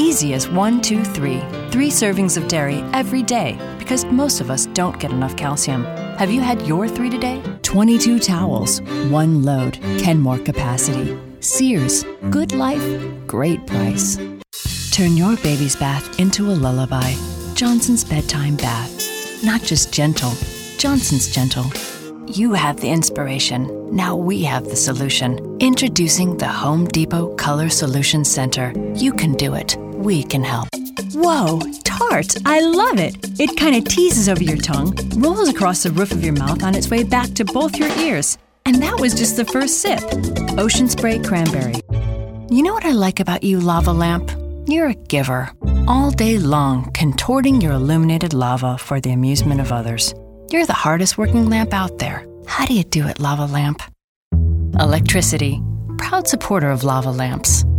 easy as 1, 2, 3. 3 servings of dairy every day, because most of us don't get enough calcium. Have you had your 3 today? 22 towels, 1 load, Kenmore capacity. Sears, good life, great price. Turn your baby's bath into a lullaby. Johnson's Bedtime Bath. Not just gentle, Johnson's gentle. You have the inspiration. Now we have the solution. Introducing the Home Depot Color Solution Center. You can do it. We can help. Whoa, tart! I love it! It kind of teases over your tongue, rolls across the roof of your mouth on its way back to both your ears. And that was just the first sip. Ocean Spray Cranberry. You know what I like about you, lava lamp? You're a giver. All day long, contorting your illuminated lava for the amusement of others. You're the hardest working lamp out there. How do you do it, lava lamp? Electricity. Proud supporter of lava lamps.